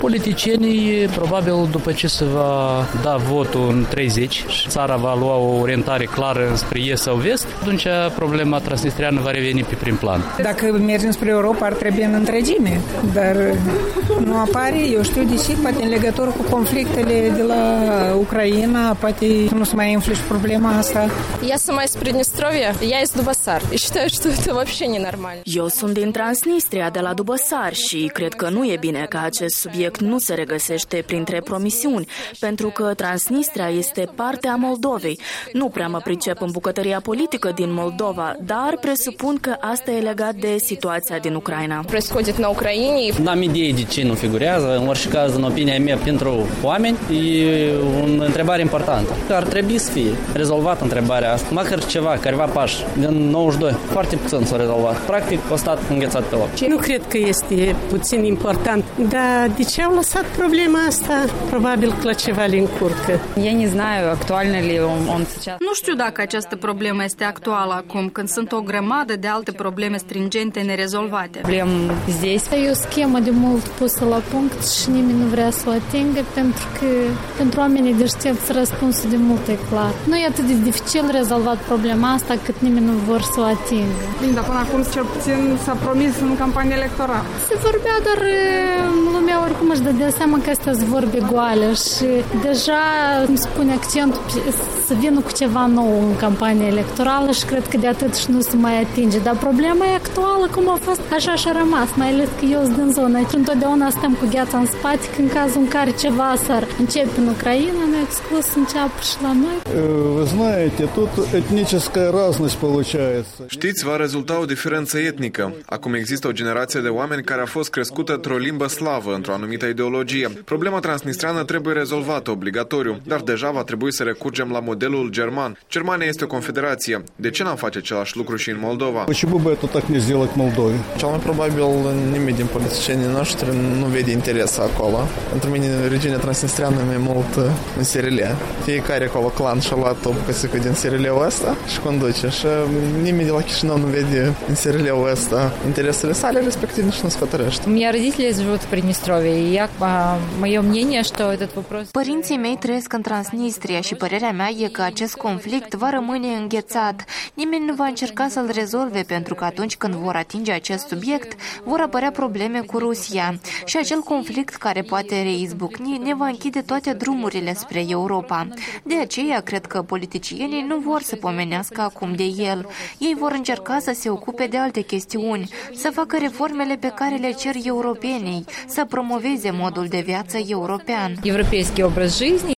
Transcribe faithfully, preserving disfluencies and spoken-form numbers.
Politicienii, probabil, după ce se va da votul în treizeci și țara va lua o orientare clară spre est sau vest, atunci problema transnistriană va reveni pe prim plan. Dacă mergem spre Europa, ar trebui în întregime, dar nu apare, eu știu, deși poate în legătură cu conflictele de la Ucraina, poate nu se mai inflă și problema asta. Я сама из Приднестровья, я из Дубосар. И считаю, что это вообще ненормально. Eu sunt din Transnistria, de la Dubosar, și cred că nu e bine că acest subiect nu se regăsește printre promisiuni, pentru că Transnistria este parte a Moldovei. Nu prea mă pricep în bucătăria politică din Moldova, dar presupun că asta e legat de situația din Ucraina. Происходит на Украине. N-am idee de ce nu figurează, în orice caz, în opinia mea, pentru oameni, e o întrebare importantă. Ar trebui să fie rezolvată întrebarea asta, măcar ceva, careva pași. Din nouăzeci și doi, foarte puțin s-a rezolvat. Practic, a stat înghețat pe loc. Nu cred că este puțin important, dar de ce au lăsat problema asta? Probabil că la ceva le încurcă. Я не знаю, актуально ли он, он сейчас. Nu știu dacă această problemă este actuală acum, când sunt o grămadă de alte probleme stringente nerezolvate. Проблем здесь. E o schemă de mult pusă la punct și nimeni nu vrea să o atingă, pentru că pentru oamenii deștepți răspunsul de mult e clar. Nu e atât de dificil rezolvat problema asta cât nimeni nu vor să o atingă. Bine, dar până acum cel puțin s-a promis în campanie electorală. Se vorbea, dar lumea oricum își dădea seama că astea sunt vorbe goale și deja îmi spune accentul să vină cu ceva nou în campanie electorală și cred că de atât și nu se mai atinge. Dar problema e actuală, cum a fost, așa și-a rămas, mai ales că eu sunt din zonă. Și întotdeauna stăm cu gheața în spate, că în cazul în care ceva s-ar începe în Ucraina, nu exclus să înceapă și la noi. Вы знаете, тут этническая разность получается. Știți, va rezulta o diferență etnică. Acum există o generație de oameni care a fost crescută într-o limbă slavă, într-o anumită ideologie. Problema transnistreană trebuie rezolvată obligatoriu, dar deja va trebui să recurgem la modelul german. Germania este o confederație. De ce n-am face același lucru și în Moldova? Почему бы это так не сделать в Молдове? Cel mai probabil nimeni din politicienii noștri nu vede interes acolo. Pentru mine regiunea transnistreană e mai mult în S R L. Fiecare acolo clan și-a luat o bucățică din S R L-ul ăsta și conduce. Și nimeni de la Chișinău nu vede în S R L-ul ăsta interesele sale, respectiv nici nu se hotărăște. У меня родители живут в Приднестровье, и я, мое мнение, что этот вопрос... Părinții mei trăiesc în Transnistria și părerea mea e că acest conflict va rămâne înghețat. Nimeni nu va încerca să-l rezolve, pentru că atunci când vor atinge acest subiect, vor apărea probleme cu Rusia. Și acel conflict care poate reizbucni ne va închide toate drumurile spre Europa. De aceea, cred că politicienii nu vor să pomenească acum de el. Ei vor încerca să se ocupe de alte chestiuni, să facă reformele pe care le cer europenii, să promoveze modul de viață european. Европейский образ жизни.